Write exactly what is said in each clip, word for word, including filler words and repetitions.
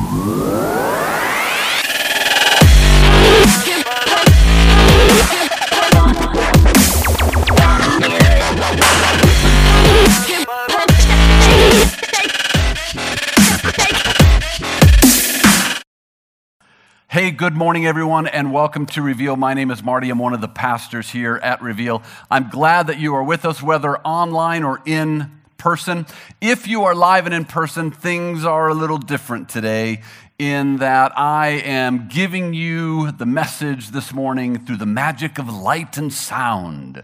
Hey, good morning, everyone, and welcome to Reveal. My name is Marty. I'm one of the pastors here at Reveal. I'm glad that you are with us, whether online or in person. If you are live and in person, things are a little different today in that I am giving you the message this morning through the magic of light and sound.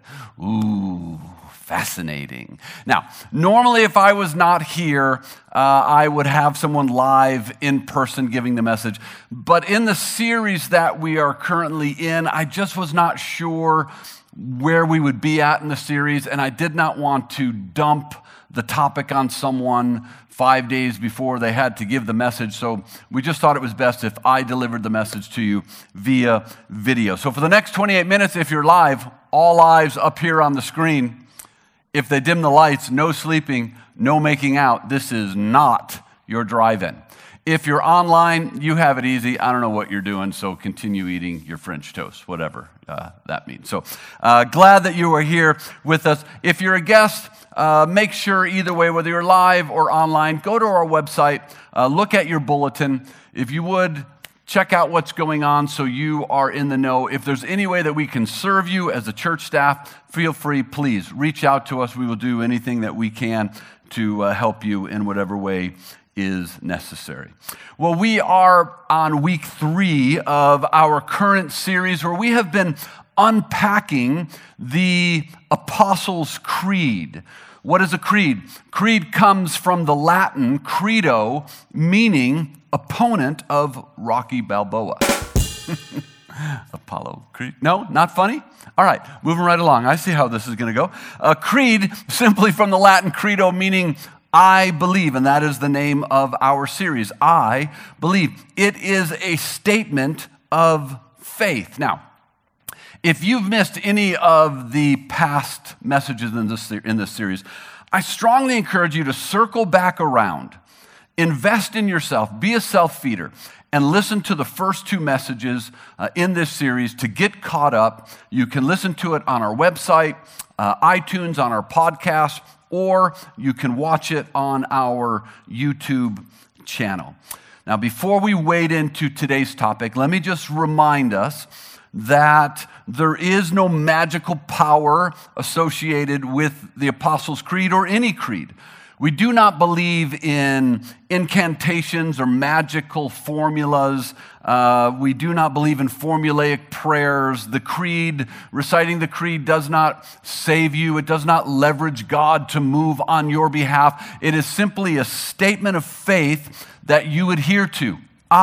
Ooh. Fascinating. Now, normally if I was not here, uh, I would have someone live in person giving the message. But in the series that we are currently in, I just was not sure where we would be at in the series, and I did not want to dump the topic on someone five days before they had to give the message. So we just thought it was best if I delivered the message to you via video. So for the next twenty-eight minutes, if you're live, all eyes up here on the screen. If they dim the lights, no sleeping, no making out, this is not your drive-in. If you're online, you have it easy. I don't know what you're doing, so continue eating your French toast, whatever uh, that means. So uh, glad that you are here with us. If you're a guest, uh, make sure either way, whether you're live or online, go to our website, uh, look at your bulletin. If you would, check out what's going on so you are in the know. If there's any way that we can serve you as a church staff, feel free, please reach out to us. We will do anything that we can to uh, help you in whatever way is necessary. Well, we are on week three of our current series where we have been unpacking the Apostles' Creed. What is a creed? Creed comes from the Latin credo, meaning opponent of Rocky Balboa. Apollo Creed. No, not funny? All right, moving right along. I see how this is going to go. A creed, simply from the Latin credo, meaning I believe, and that is the name of our series. I believe. It is a statement of faith. Now, if you've missed any of the past messages in this, in this series, I strongly encourage you to circle back around. Invest in yourself, be a self-feeder, and listen to the first two messages uh, in this series to get caught up. You can listen to it on our website, uh, iTunes, on our podcast, or you can watch it on our YouTube channel. Now, before we wade into today's topic, let me just remind us that there is no magical power associated with the Apostles' Creed or any creed. We do not believe in incantations or magical formulas. Uh, we do not believe in formulaic prayers. The creed, reciting the creed does not save you. It does not leverage God to move on your behalf. It is simply a statement of faith that you adhere to.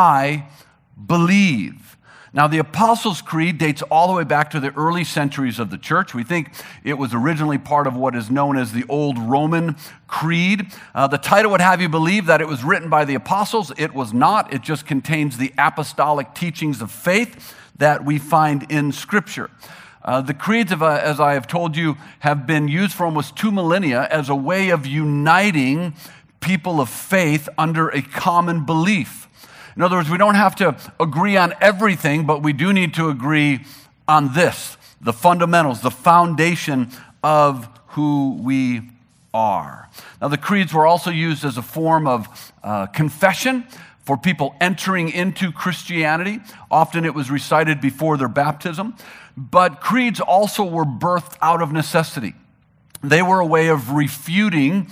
I believe. Now, the Apostles' Creed dates all the way back to the early centuries of the church. We think it was originally part of what is known as the Old Roman Creed. Uh, the title would have you believe that it was written by the apostles. It was not. It just contains the apostolic teachings of faith that we find in Scripture. Uh, the creeds, of, uh, as I have told you, have been used for almost two millennia as a way of uniting people of faith under a common belief. In other words, we don't have to agree on everything, but we do need to agree on this, the fundamentals, the foundation of who we are. Now, the creeds were also used as a form of uh, confession for people entering into Christianity. Often it was recited before their baptism, but creeds also were birthed out of necessity. They were a way of refuting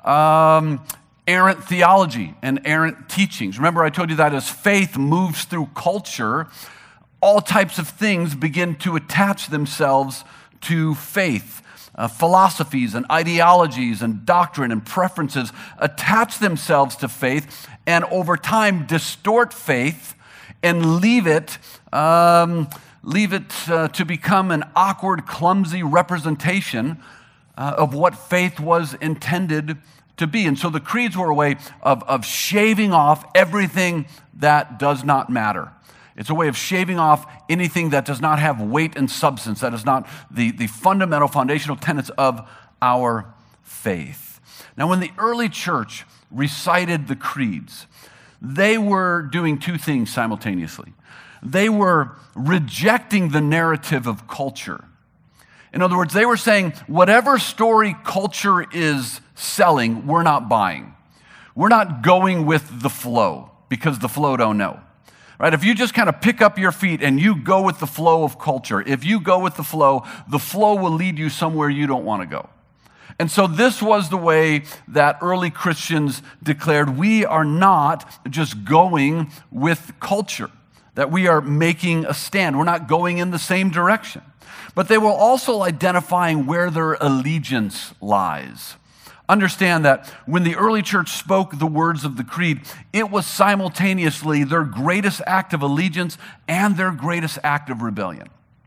um, errant theology and errant teachings. Remember, I told you that as faith moves through culture, all types of things begin to attach themselves to faith. Uh, philosophies and ideologies and doctrine and preferences attach themselves to faith and over time distort faith and leave it, um, leave it uh, to become an awkward, clumsy representation uh, of what faith was intended to be. And so the creeds were a way of, of shaving off everything that does not matter. It's a way of shaving off anything that does not have weight and substance, that is not the, the fundamental, foundational tenets of our faith. Now, when the early church recited the creeds, they were doing two things simultaneously. They were rejecting the narrative of culture. In other words, they were saying, whatever story culture is selling, we're not buying. We're not going with the flow because the flow don't know. Right? If you just kind of pick up your feet and you go with the flow of culture, if you go with the flow, the flow will lead you somewhere you don't want to go. And so this was the way that early Christians declared, we are not just going with culture, that we are making a stand. We're not going in the same direction. But they were also identifying where their allegiance lies. Understand that when the early church spoke the words of the creed, it was simultaneously their greatest act of allegiance and their greatest act of rebellion.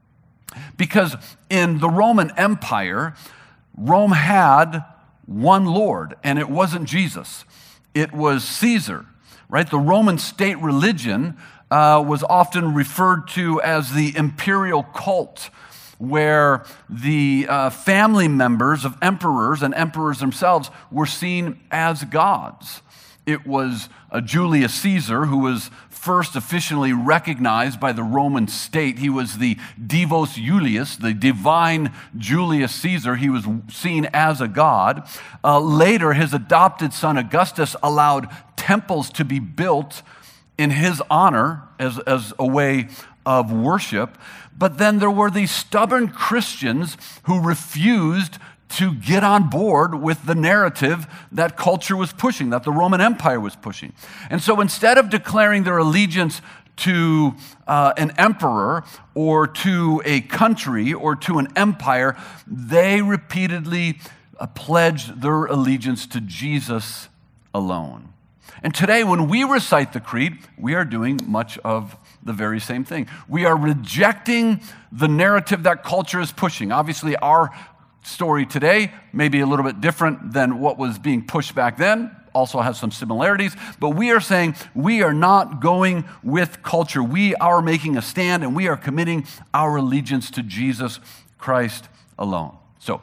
Because in the Roman Empire, Rome had one Lord, and it wasn't Jesus. It was Caesar, right? The Roman state religion uh, was often referred to as the imperial cult, where the uh, family members of emperors and emperors themselves were seen as gods. It was uh, Julius Caesar who was first officially recognized by the Roman state. He was the Divus Iulius, the divine Julius Caesar. He was seen as a god. Uh, later, his adopted son Augustus allowed temples to be built in his honor as, as a way of worship. But then there were these stubborn Christians who refused to get on board with the narrative that culture was pushing, that the Roman Empire was pushing. And so instead of declaring their allegiance to uh, an emperor or to a country or to an empire, they repeatedly uh, pledged their allegiance to Jesus alone. And today, when we recite the creed, we are doing much of the very same thing. We are rejecting the narrative that culture is pushing. Obviously, our story today may be a little bit different than what was being pushed back then, also has some similarities, but we are saying we are not going with culture. We are making a stand, and we are committing our allegiance to Jesus Christ alone. So,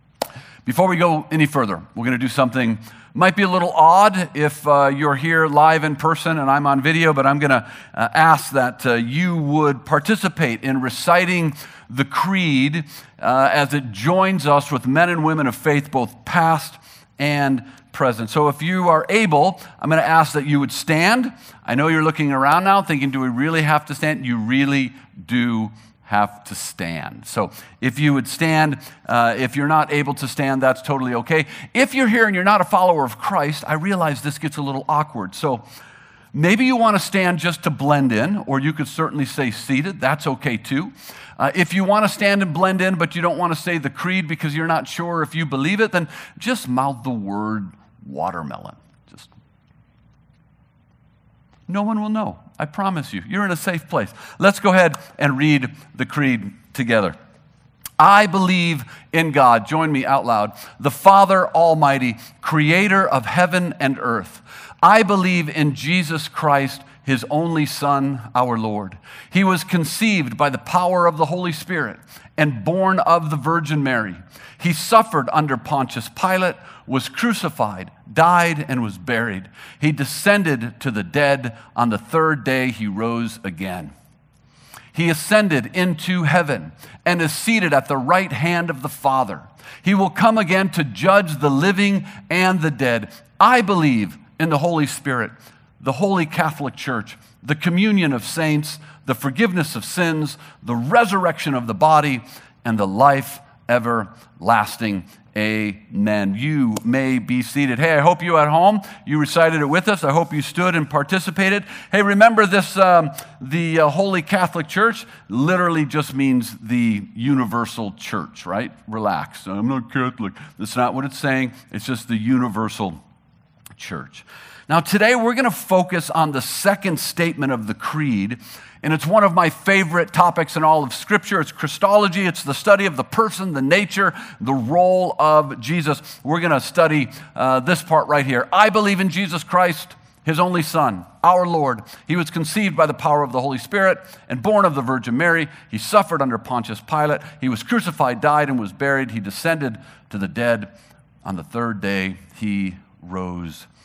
before we go any further, we're going to do something might be a little odd if uh, you're here live in person and I'm on video, but I'm going to uh, ask that uh, you would participate in reciting the creed uh, as it joins us with men and women of faith, both past and present. So if you are able, I'm going to ask that you would stand. I know you're looking around now thinking, do we really have to stand? You really do have to stand. So if you would stand, uh, if you're not able to stand, that's totally okay. If you're here and you're not a follower of Christ, I realize this gets a little awkward. So maybe you want to stand just to blend in, or you could certainly say seated. That's okay too. Uh, if you want to stand and blend in, but you don't want to say the creed because you're not sure if you believe it, then just mouth the word watermelon. Just no one will know. I promise you. You're in a safe place. Let's go ahead and read the creed together. I believe in God, join me out loud, the Father Almighty, creator of heaven and earth. I believe in Jesus Christ, his only Son, our Lord. He was conceived by the power of the Holy Spirit and born of the Virgin Mary. He suffered under Pontius Pilate, was crucified, died, and was buried. He descended to the dead. On the third day, he rose again. He ascended into heaven and is seated at the right hand of the Father. He will come again to judge the living and the dead. I believe in the Holy Spirit, the Holy Catholic Church, the communion of saints, the forgiveness of sins, the resurrection of the body, and the life everlasting. Amen. You may be seated. Hey, I hope you at home, you recited it with us. I hope you stood and participated. Hey, remember this, um, the uh, Holy Catholic Church literally just means the universal church, right? Relax. I'm not Catholic. That's not what it's saying. It's just the universal church. Now, today we're going to focus on the second statement of the creed, and it's one of my favorite topics in all of Scripture. It's Christology. It's the study of the person, the nature, the role of Jesus. We're going to study uh, this part right here. I believe in Jesus Christ, his only Son, our Lord. He was conceived by the power of the Holy Spirit and born of the Virgin Mary. He suffered under Pontius Pilate. He was crucified, died, and was buried. He descended to the dead. On the third day, he rose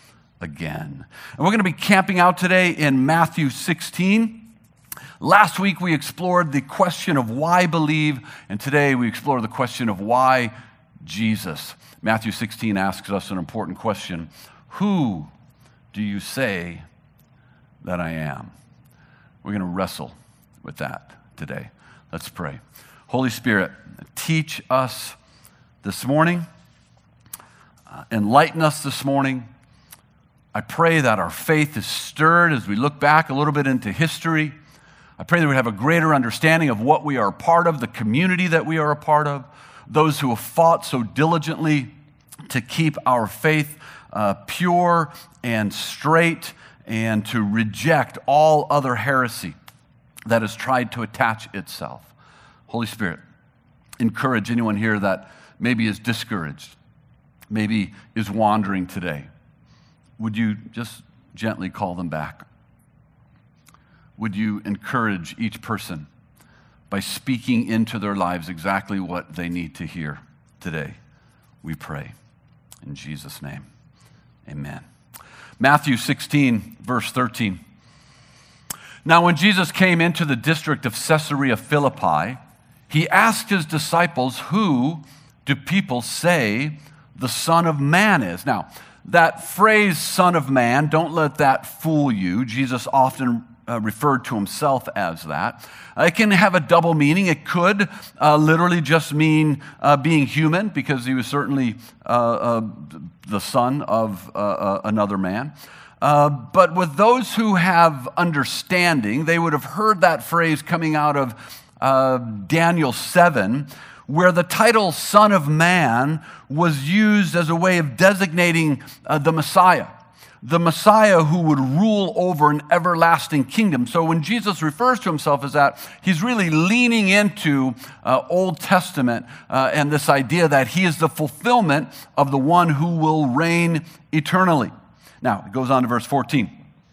again. And we're going to be camping out today in Matthew sixteen. Last week we explored the question of why believe, and today we explore the question of why Jesus. Matthew sixteen asks us an important question. Who do you say that I am? We're going to wrestle with that today. Let's pray. Holy Spirit, teach us this morning. Uh, enlighten us this morning. I pray that our faith is stirred as we look back a little bit into history. I pray that we have a greater understanding of what we are a part of, the community that we are a part of, those who have fought so diligently to keep our faith uh, pure and straight, and to reject all other heresy that has tried to attach itself. Holy Spirit, encourage anyone here that maybe is discouraged, maybe is wandering today. Would you just gently call them back? Would you encourage each person by speaking into their lives exactly what they need to hear today? We pray in Jesus' name. Amen. Matthew sixteen, verse thirteen. Now, when Jesus came into the district of Caesarea Philippi, he asked his disciples, "Who do people say the Son of Man is?" Now, that phrase, Son of Man, don't let that fool you. Jesus often uh, referred to himself as that. Uh, it can have a double meaning. It could uh, literally just mean uh, being human, because he was certainly uh, uh, the son of uh, uh, another man. Uh, but with those who have understanding, they would have heard that phrase coming out of uh, Daniel seven, where the title Son of Man was used as a way of designating uh, the Messiah, the Messiah who would rule over an everlasting kingdom. So when Jesus refers to himself as that, he's really leaning into uh, Old Testament uh, and this idea that he is the fulfillment of the one who will reign eternally. Now, it goes on to verse fourteen.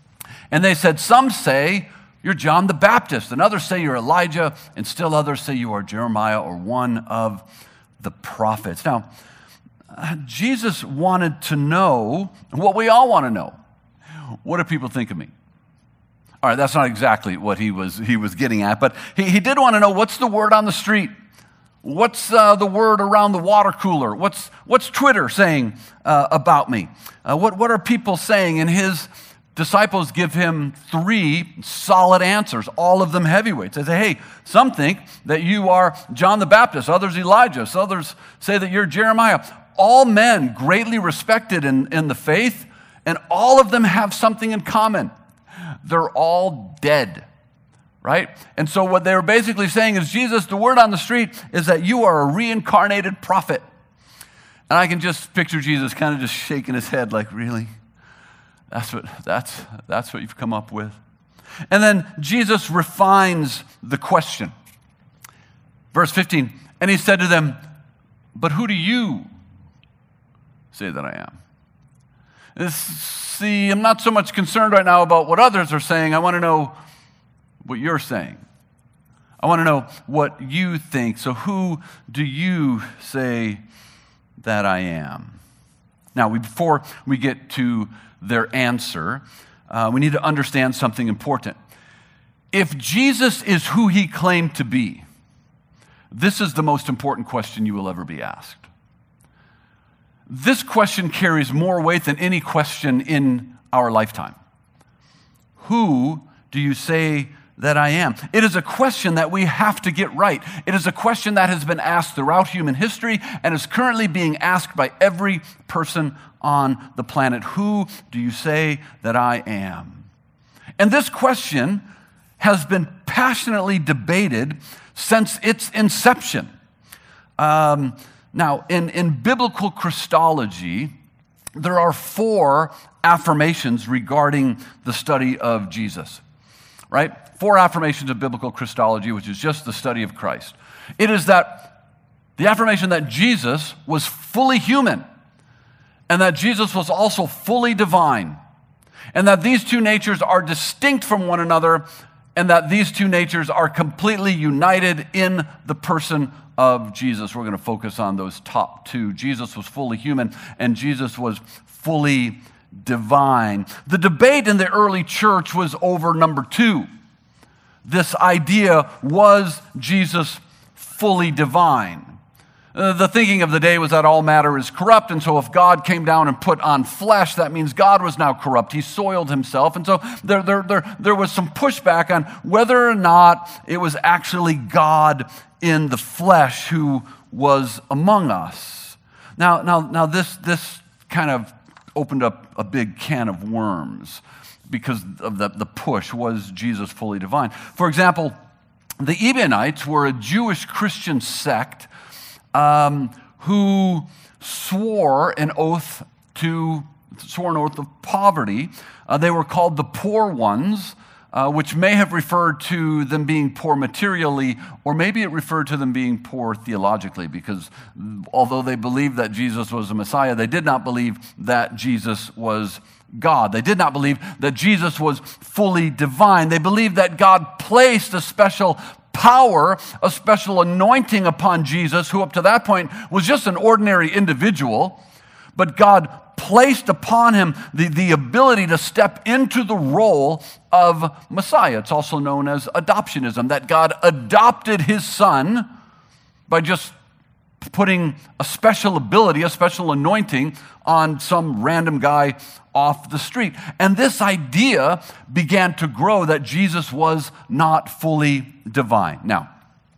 And they said, "Some say you're John the Baptist, and others say you're Elijah, and still others say you are Jeremiah or one of the prophets." Now, uh, Jesus wanted to know what we all want to know. What do people think of me? All right, that's not exactly what he was, he was getting at, but he, he did want to know, what's the word on the street? What's uh, the word around the water cooler? What's, what's Twitter saying uh, about me? Uh, what, what are people saying? And his disciples give him three solid answers, all of them heavyweights. They say, hey, some think that you are John the Baptist, others Elijah, others say that you're Jeremiah. All men greatly respected in, in the faith, and all of them have something in common. They're all dead, right? And so what they were basically saying is, Jesus, the word on the street is that you are a reincarnated prophet. And I can just picture Jesus kind of just shaking his head like, really? That's what, that's, that's what you've come up with? And then Jesus refines the question. Verse fifteen, and he said to them, "But who do you say that I am?" This, see, I'm not so much concerned right now about what others are saying. I want to know what you're saying. I want to know what you think. So who do you say that I am? Now, we, before we get to their answer, uh, we need to understand something important. If Jesus is who he claimed to be, this is the most important question you will ever be asked. This question carries more weight than any question in our lifetime. Who do you say that I am? It is a question that we have to get right. It is a question that has been asked throughout human history and is currently being asked by every person on the planet. Who do you say that I am? And this question has been passionately debated since its inception. Um, now, in, in biblical Christology, there are four affirmations regarding the study of Jesus, right? Four affirmations of biblical Christology, which is just the study of Christ. It is that the affirmation that Jesus was fully human, and that Jesus was also fully divine, and that these two natures are distinct from one another, and that these two natures are completely united in the person of Jesus. We're going to focus on those top two. Jesus was fully human, and Jesus was fully divine. The debate in the early church was over number two. This idea, was Jesus fully divine? Uh, the thinking of the day was that all matter is corrupt, and so if God came down and put on flesh, that means God was now corrupt. He soiled himself, and so there, there, there, there was some pushback on whether or not it was actually God in the flesh who was among us. Now, now, now this, this kind of opened up a big can of worms because of the, the push, was Jesus fully divine? For example, the Ebionites were a Jewish Christian sect Um, who swore an oath to swore an oath of poverty. Uh, they were called the poor ones, uh, which may have referred to them being poor materially, or maybe it referred to them being poor theologically, because although they believed that Jesus was the Messiah, they did not believe that Jesus was God. They did not believe that Jesus was fully divine. They believed that God placed a special power, a special anointing upon Jesus, who up to that point was just an ordinary individual, but God placed upon him the, the ability to step into the role of Messiah. It's also known as adoptionism, that God adopted his son by just putting a special ability, a special anointing on some random guy off the street. And this idea began to grow that Jesus was not fully divine. Now,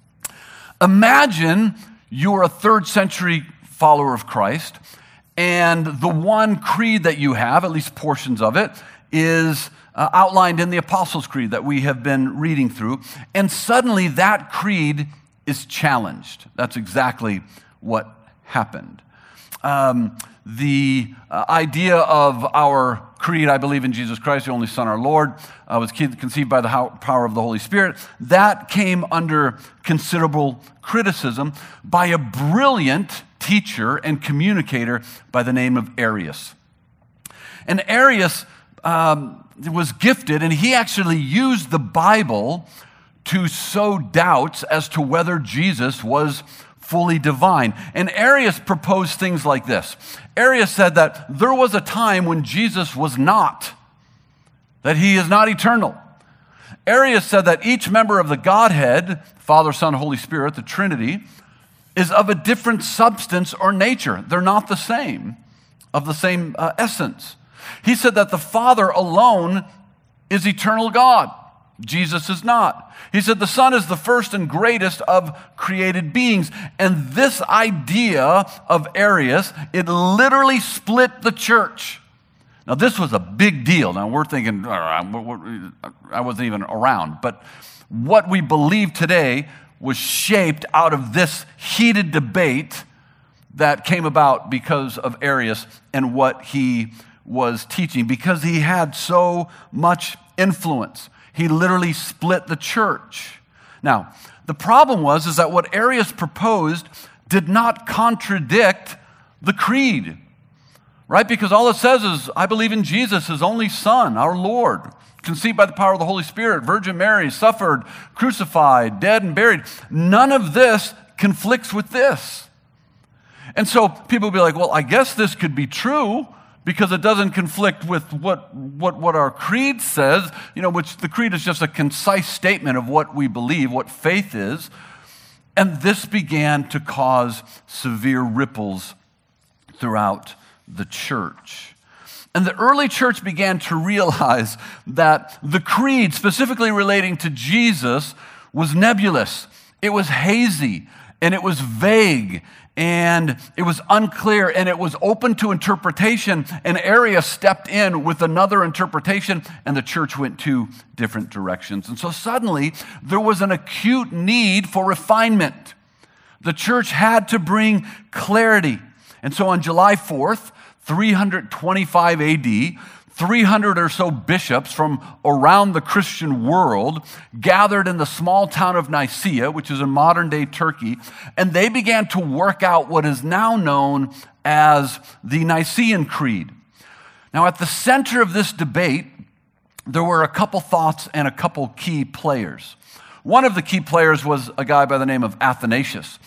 imagine you're a third century follower of Christ, and the one creed that you have, at least portions of it, is uh, outlined in the Apostles' Creed that we have been reading through, and suddenly that creed is challenged. That's exactly what happened. Um, the uh, idea of our creed, I believe in Jesus Christ, the only Son, our Lord, uh, was conceived by the ho- power of the Holy Spirit. That came under considerable criticism by a brilliant teacher and communicator by the name of Arius. And Arius um, was gifted, and he actually used the Bible to sow doubts as to whether Jesus was fully divine. And Arius proposed things like this. Arius said that there was a time when Jesus was not, that he is not eternal. Arius said that each member of the Godhead, Father, Son, Holy Spirit, the Trinity, is of a different substance or nature. They're not the same, of the same uh, essence. He said that the Father alone is eternal God. Jesus is not. He said the Son is the first and greatest of created beings. And this idea of Arius, it literally split the church. Now, this was a big deal. Now, we're thinking, I wasn't even around. But what we believe today was shaped out of this heated debate that came about because of Arius and what he was teaching, because he had so much influence. He literally split the church. Now, the problem was is that what Arius proposed did not contradict the creed, right? Because all it says is, I believe in Jesus, his only Son, our Lord, conceived by the power of the Holy Spirit, Virgin Mary, suffered, crucified, dead, and buried. None of this conflicts with this. And so people will be like, well, I guess this could be true, because it doesn't conflict with what, what, what our creed says, you know, which the creed is just a concise statement of what we believe, what faith is. And this began to cause severe ripples throughout the church. And the early church began to realize that the creed, specifically relating to Jesus, was nebulous. It was hazy, and it was vague, and it was unclear, and it was open to interpretation. And Arius stepped in with another interpretation, and the church went two different directions. And so suddenly, there was an acute need for refinement. The church had to bring clarity. And so on July fourth, three twenty-five A D, three hundred or so bishops from around the Christian world gathered in the small town of Nicaea, which is in modern-day Turkey, and they began to work out what is now known as the Nicene Creed. Now, at the center of this debate, there were a couple thoughts and a couple key players. One of the key players was a guy by the name of Athanasius,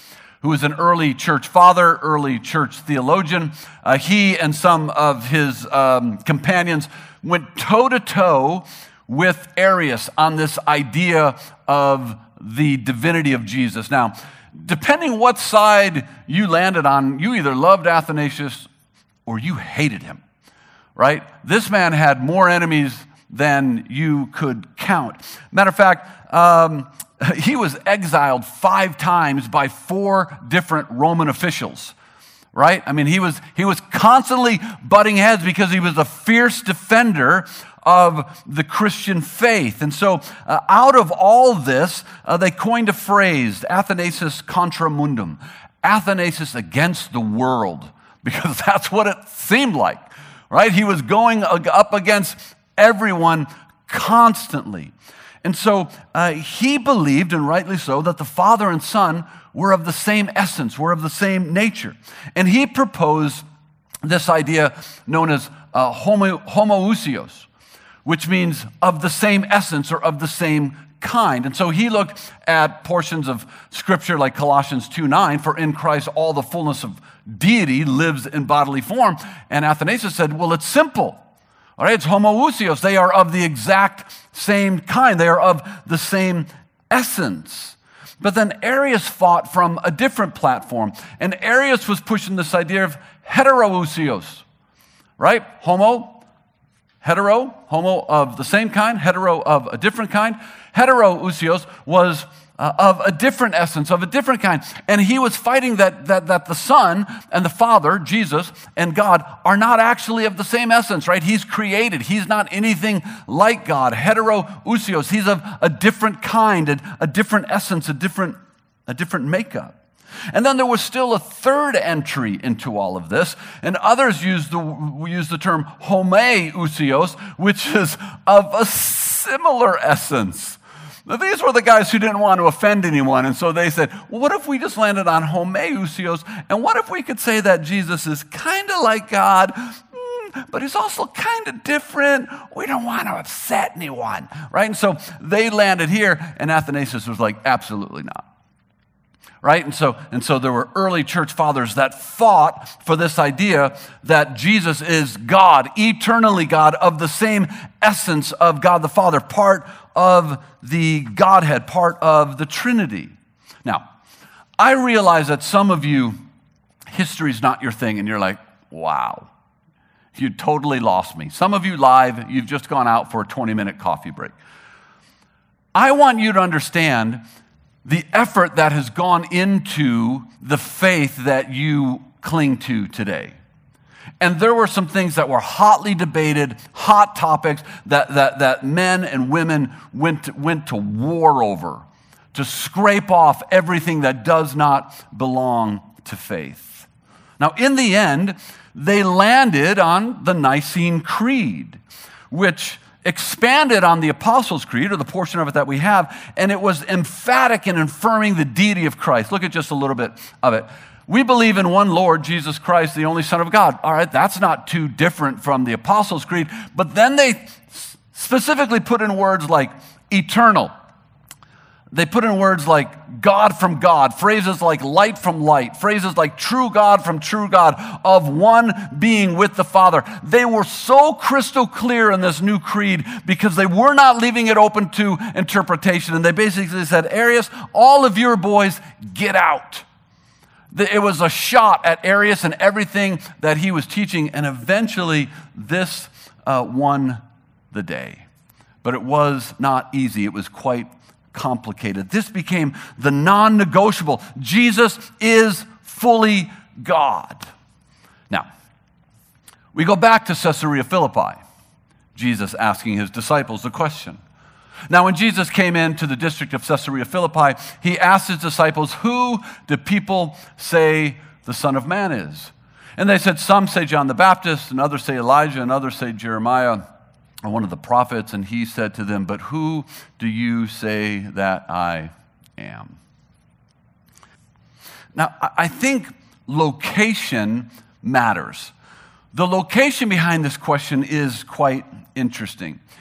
who was an early church father, early church theologian. Uh, he and some of his um, companions went toe-to-toe with Arius on this idea of the divinity of Jesus. Now, depending what side you landed on, you either loved Athanasius or you hated him, right? This man had more enemies than you could count. Matter of fact, um, he was exiled five times by four different Roman officials, right? I mean, he was he was constantly butting heads because he was a fierce defender of the Christian faith. And so uh, out of all this, uh, they coined a phrase, Athanasius contra mundum, Athanasius against the world, because that's what it seemed like, right? He was going up against everyone constantly. And so uh, he believed, and rightly so, that the Father and Son were of the same essence, were of the same nature. And he proposed this idea known as uh, homo, homoousios, which means of the same essence or of the same kind. And so he looked at portions of Scripture like Colossians two nine, for in Christ all the fullness of deity lives in bodily form. And Athanasius said, well, it's simple. All right, it's homoousios. They are of the exact same kind. They are of the same essence. But then Arius fought from a different platform. And Arius was pushing this idea of heterousios, right? Homo, hetero, homo of the same kind, hetero of a different kind. Heterousios was Uh, of a different essence, of a different kind. And he was fighting that, that, that the Son and the Father, Jesus, and God are not actually of the same essence, right? He's created. He's not anything like God. Heterousios, he's of a different kind, a, a different essence, a different, a different makeup. And then there was still a third entry into all of this, and others use the, use the term homoousios, which is of a similar essence. Now, these were the guys who didn't want to offend anyone, and so they said, well, what if we just landed on homoousios, and what if we could say that Jesus is kind of like God, mm, but he's also kind of different? We don't want to upset anyone, right? And so they landed here, and Athanasius was like, absolutely not. Right? And so, and so there were early church fathers that fought for this idea that Jesus is God, eternally God, of the same essence of God the Father, part of the Godhead, part of the Trinity. Now, I realize that some of you, history's not your thing, and you're like, wow, you totally lost me. Some of you live, you've just gone out for a twenty-minute coffee break. I want you to understand the effort that has gone into the faith that you cling to today. And there were some things that were hotly debated, hot topics that, that, that men and women went to, went to war over, to scrape off everything that does not belong to faith. Now, in the end, they landed on the Nicene Creed, which expanded on the Apostles' Creed, or the portion of it that we have, and it was emphatic in affirming the deity of Christ. Look at just a little bit of it. We believe in one Lord, Jesus Christ, the only Son of God. All right, that's not too different from the Apostles' Creed, but then they specifically put in words like eternal. They put in words like God from God, phrases like light from light, phrases like true God from true God, of one being with the Father. They were so crystal clear in this new creed because they were not leaving it open to interpretation. And they basically said, Arius, all of your boys, get out. It was a shot at Arius and everything that he was teaching, and eventually this uh, won the day. But it was not easy. It was quite complicated. This became the non-negotiable. Jesus is fully God. Now, we go back to Caesarea Philippi, Jesus asking his disciples the question. Now, when Jesus came into the district of Caesarea Philippi, he asked his disciples, who do people say the Son of Man is? And they said, some say John the Baptist, and others say Elijah, and others say Jeremiah, or one of the prophets. And he said to them, but who do you say that I am? Now, I think location matters. The location behind this question is quite interesting,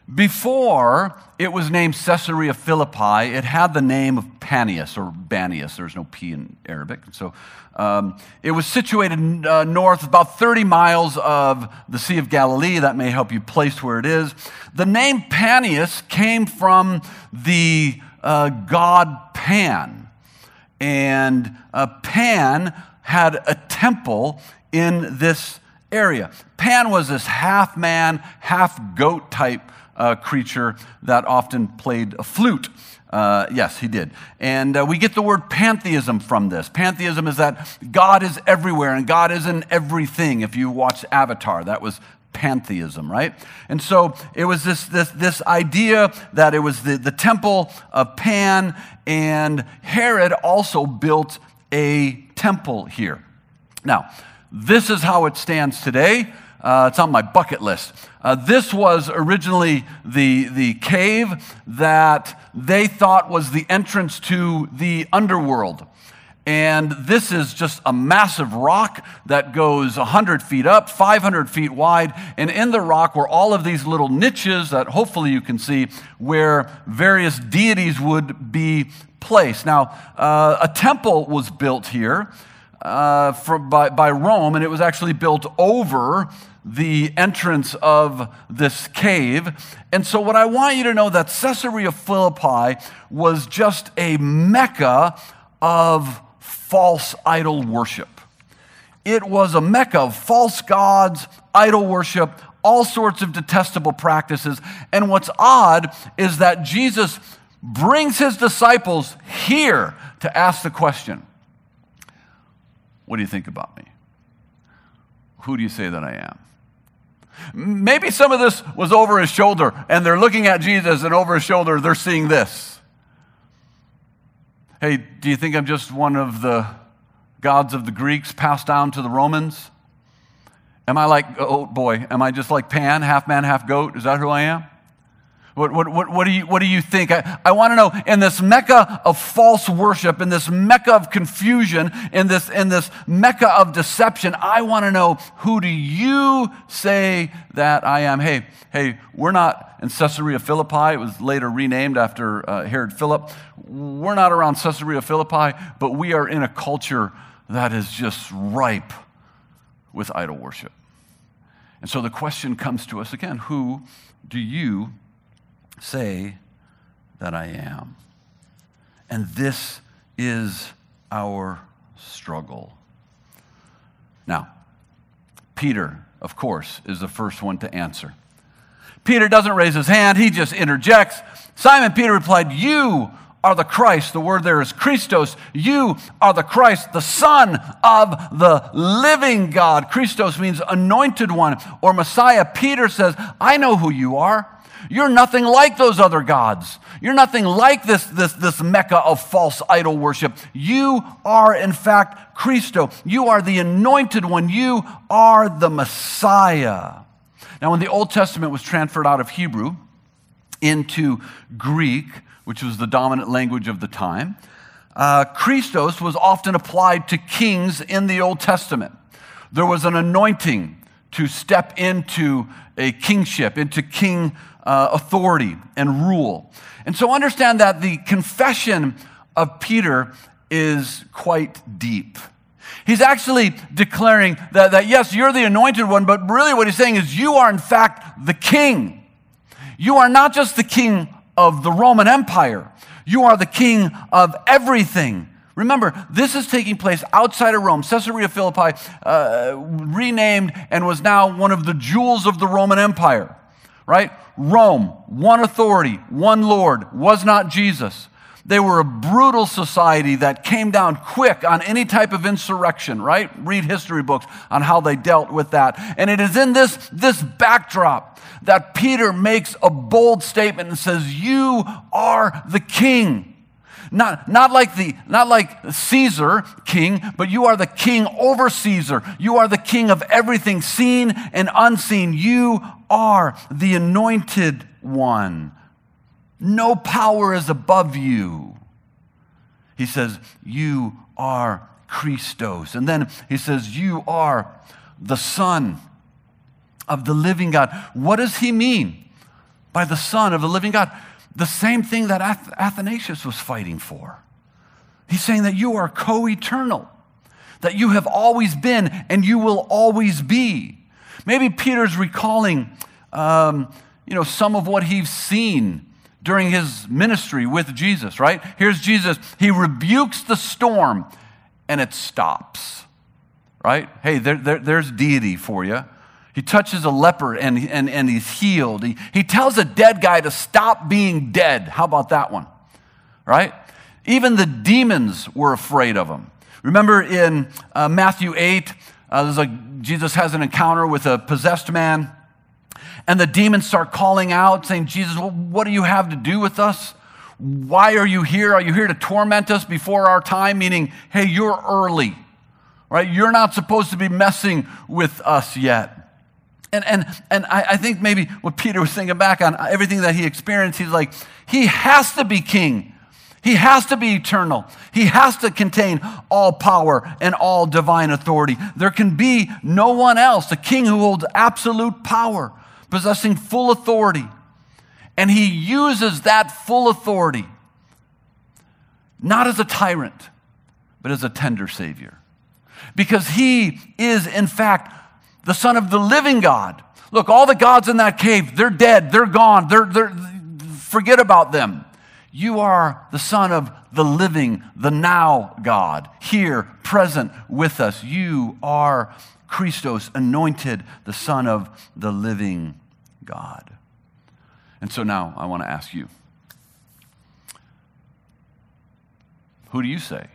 Before it was named Caesarea Philippi, it had the name of Panias or Banias. There's no P in Arabic. So um, it was situated uh, north about thirty miles of the Sea of Galilee. That may help you place where it is. The name Panias came from the uh, god Pan. And uh, Pan had a temple in this area. Pan was this half man, half goat type uh, creature that often played a flute. Uh, yes, he did. And uh, we get the word pantheism from this. Pantheism is that God is everywhere and God is in everything. If you watch Avatar, that was pantheism, right? And so it was this this this idea that it was the, the temple of Pan, and Herod also built a temple here. Now, this is how it stands today. Uh, it's on my bucket list. Uh, this was originally the, the cave that they thought was the entrance to the underworld. And this is just a massive rock that goes one hundred feet up, five hundred feet wide. And in the rock were all of these little niches that hopefully you can see where various deities would be placed. Now, uh, a temple was built here uh, for, by, by Rome, and it was actually built over the entrance of this cave. And so what I want you to know that Caesarea Philippi was just a mecca of false idol worship. It was a mecca of false gods, idol worship, all sorts of detestable practices. And what's odd is that Jesus brings his disciples here to ask the question, what do you think about me? Who do you say that I am? Maybe some of this was over his shoulder, and they're looking at Jesus, and over his shoulder, they're seeing this. Hey, do you think I'm just one of the gods of the Greeks passed down to the Romans? Am I like, oh boy, am I just like Pan, half man, half goat? Is that who I am? What, what, what, what, do, you, what do you think? I, I want to know, in this mecca of false worship, in this mecca of confusion, in this, in this mecca of deception, I want to know, who do you say that I am? Hey, hey, we're not in Caesarea Philippi. It was later renamed after uh, Herod Philip. We're not around Caesarea Philippi, but we are in a culture that is just ripe with idol worship. And so the question comes to us again, who do you say that I am? And this is our struggle. Now, Peter, of course, is the first one to answer. Peter doesn't raise his hand, he just interjects. Simon Peter replied, "You are the Christ." The word there is Christos. You are the Christ, the Son of the living God. Christos means anointed one or Messiah. Peter says, I know who you are. You're nothing like those other gods. You're nothing like this, this, this mecca of false idol worship. You are, in fact, Christo. You are the anointed one. You are the Messiah. Now, when the Old Testament was transferred out of Hebrew into Greek, which was the dominant language of the time, uh, Christos was often applied to kings in the Old Testament. There was an anointing to step into a kingship, into king uh, authority and rule. And so understand that the confession of Peter is quite deep. He's actually declaring that, that, yes, you're the anointed one, but really what he's saying is you are, in fact, the king. You are not just the king of the Roman Empire. You are the king of everything. Remember, this is taking place outside of Rome. Caesarea Philippi, uh, renamed and was now one of the jewels of the Roman Empire, right? Rome, one authority, one Lord, was not Jesus. They were a brutal society that came down quick on any type of insurrection, right? Read history books on how they dealt with that. And it is in this, this backdrop that Peter makes a bold statement and says, you are the king. Not, not like the, not like Caesar, king, but you are the king over Caesar. You are the king of everything, seen and unseen. You are the anointed one. No power is above you. He says, you are Christos. And then he says, you are the Son of the living God. What does he mean by the Son of the living God. The same thing that Ath- Athanasius was fighting for. He's saying that you are co-eternal, that you have always been and you will always be. Maybe Peter's recalling um, you know, some of what he's seen during his ministry with Jesus, right? Here's Jesus. He rebukes the storm and it stops, right? Hey, there, there, there's deity for you. He touches a leper and, and, and he's healed. He, he tells a dead guy to stop being dead. How about that one, right? Even the demons were afraid of him. Remember in uh, Matthew eight, uh, there's a, Jesus has an encounter with a possessed man, and the demons start calling out, saying, Jesus, well, what do you have to do with us? Why are you here? Are you here to torment us before our time? Meaning, hey, you're early, right? You're not supposed to be messing with us yet. And, and, and I, I think maybe what Peter was thinking back on, everything that he experienced, he's like, he has to be king. He has to be eternal. He has to contain all power and all divine authority. There can be no one else, a king who holds absolute power, possessing full authority. And he uses that full authority not as a tyrant, but as a tender Savior. Because he is, in fact, the Son of the living God. Look, all the gods in that cave, they're dead, they're gone, they're, they're, forget about them. You are the Son of the living, the now God, here, present with us. You are Christos, anointed, the Son of the living God. And so now I want to ask you, who do you say?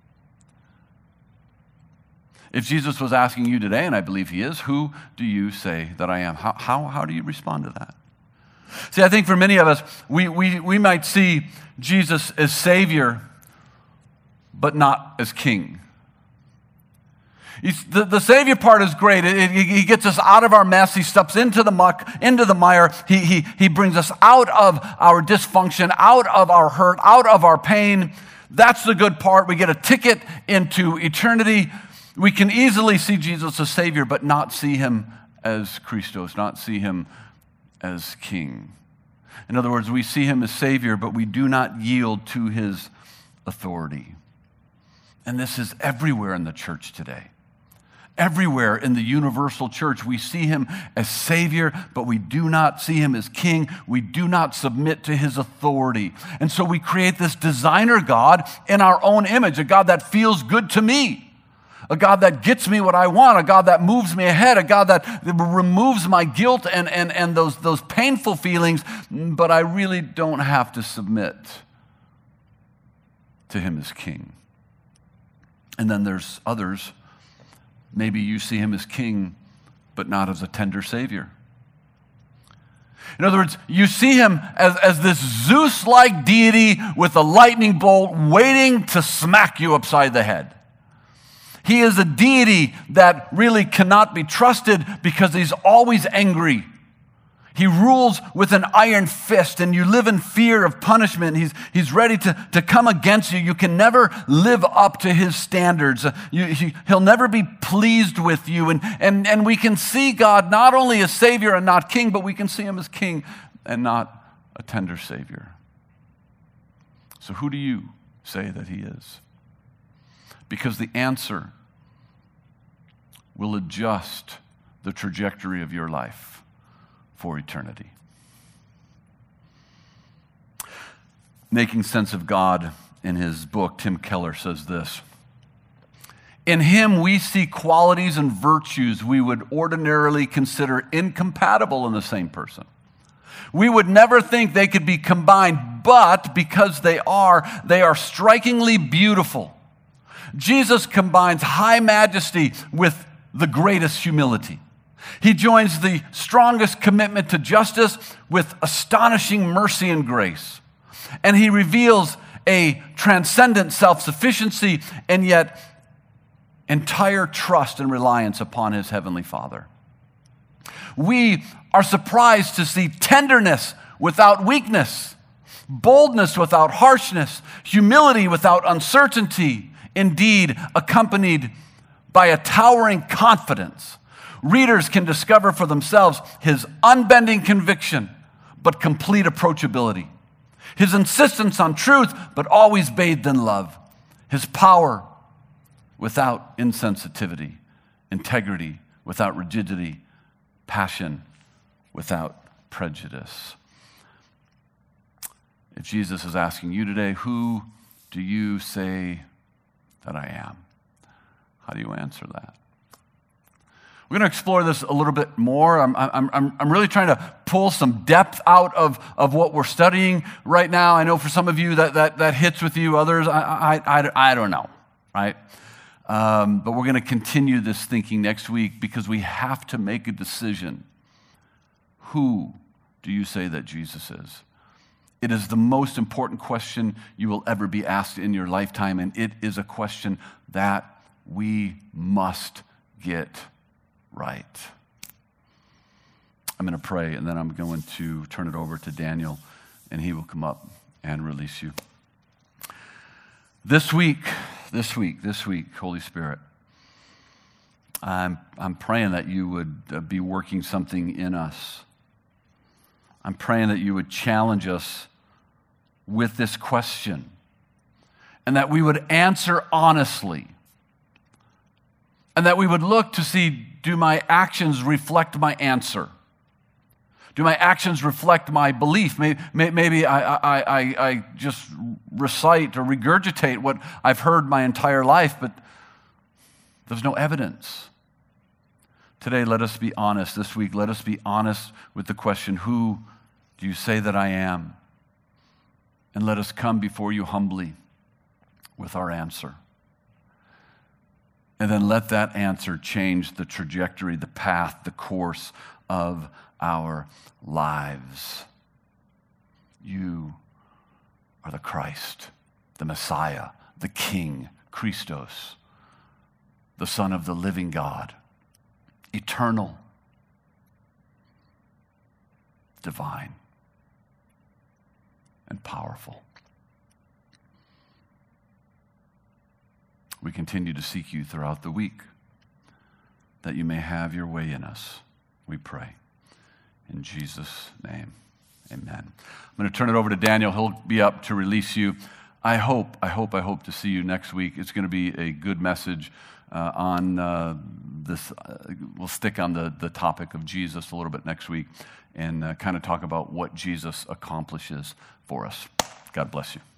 If Jesus was asking you today, and I believe he is, who do you say that I am? How, how, how do you respond to that? See, I think for many of us, we, we, we might see Jesus as Savior, but not as King. He's, the, the Savior part is great. It, it, he gets us out of our mess. He steps into the muck, into the mire. He, he, he brings us out of our dysfunction, out of our hurt, out of our pain. That's the good part. We get a ticket into eternity. We can easily see Jesus as Savior, but not see him as Christos, not see him as King. In other words, we see him as Savior, but we do not yield to his authority. And this is everywhere in the church today. Everywhere in the universal church, we see him as Savior, but we do not see him as King. We do not submit to his authority. And so we create this designer God in our own image, a God that feels good to me. A God that gets me what I want, a God that moves me ahead, a God that removes my guilt and, and, and those, those painful feelings, but I really don't have to submit to him as King. And then there's others, maybe you see him as King, but not as a tender Savior. In other words, you see him as, as this Zeus-like deity with a lightning bolt waiting to smack you upside the head. He is a deity that really cannot be trusted because he's always angry. He rules with an iron fist, and you live in fear of punishment. He's, he's ready to, to come against you. You can never live up to his standards. You, he, he'll never be pleased with you. And, and, and we can see God not only as Savior and not King, but we can see him as King and not a tender Savior. So who do you say that he is? Because the answer will adjust the trajectory of your life for eternity. Making Sense of God, in his book, Tim Keller says this: in him we see qualities and virtues we would ordinarily consider incompatible in the same person. We would never think they could be combined, but because they are, they are strikingly beautiful. Jesus combines high majesty with the greatest humility. He joins the strongest commitment to justice with astonishing mercy and grace. And he reveals a transcendent self-sufficiency and yet entire trust and reliance upon his heavenly Father. We are surprised to see tenderness without weakness, boldness without harshness, humility without uncertainty, indeed accompanied by a towering confidence. Readers can discover for themselves his unbending conviction, but complete approachability. His insistence on truth, but always bathed in love. His power without insensitivity. Integrity without rigidity. Passion without prejudice. If Jesus is asking you today, who do you say that I am? How do you answer that? We're going to explore this a little bit more. I'm, I'm, I'm, I'm really trying to pull some depth out of, of what we're studying right now. I know for some of you that, that, that hits with you. Others, I, I, I, I don't know, right? Um, but we're going to continue this thinking next week because we have to make a decision. Who do you say that Jesus is? It is the most important question you will ever be asked in your lifetime, and it is a question that we must get right. I'm going to pray, and then I'm going to turn it over to Daniel, and he will come up and release you. This week, this week, this week, Holy Spirit, I'm, I'm praying that you would be working something in us. I'm praying that you would challenge us with this question, and that we would answer honestly, and that we would look to see, do my actions reflect my answer? Do my actions reflect my belief? Maybe, maybe I, I, I, I just recite or regurgitate what I've heard my entire life, but there's no evidence. Today, let us be honest. This week, let us be honest with the question, who do you say that I am? And let us come before you humbly with our answer. And then let that answer change the trajectory, the path, the course of our lives. You are the Christ, the Messiah, the King, Christos, the Son of the living God, eternal, divine, and powerful. We continue to seek you throughout the week, that you may have your way in us, we pray. In Jesus' name, amen. I'm going to turn it over to Daniel. He'll be up to release you. I hope, I hope, I hope to see you next week. It's going to be a good message uh, on uh, this. Uh, we'll stick on the, the topic of Jesus a little bit next week and uh, kind of talk about what Jesus accomplishes for us. God bless you.